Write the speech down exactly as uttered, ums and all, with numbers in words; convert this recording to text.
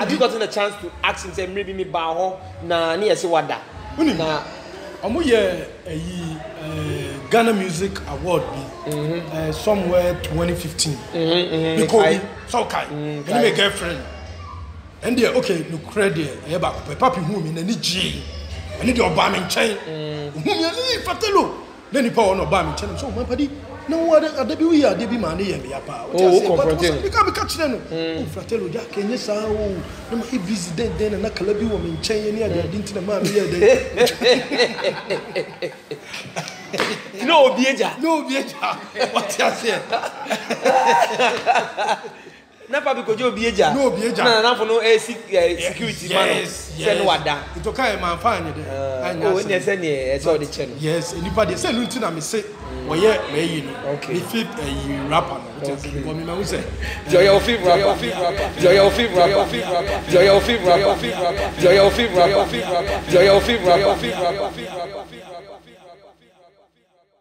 have you gotten a chance to ask him say maybe me ba ho na na yesi wada na omo ye eyi Ghana Music Award bi uh, somewhere twenty fifteen mhm because so kai and my girlfriend and they okay no credit e ba ko papi hu mi na ni ji ani de oba me nchen hu mi ani fatelo na ni pa ono ba me nchen so man padi na what ade bi wi ade bi ma na ye me ya pa o ti say bi ka bi ka chire no o fatelo ja kenye sa o na ma e busy den den na kala bi wo me nchen ni ade ade ntina ma me ye de no obieja no obieja what you say na papi ko jo obieja no obieja na na for no eh, security man say no wada ito kai man fa anye de anya o ne say ne e say o de che no yes enipa de say nti na me say oye me yi no okay me fit a rapper no what you say ko me ma say joy of fit rapper joy of fit rapper joy of fit rapper joy of fit rapper joy of fit rapper joy of fit rapper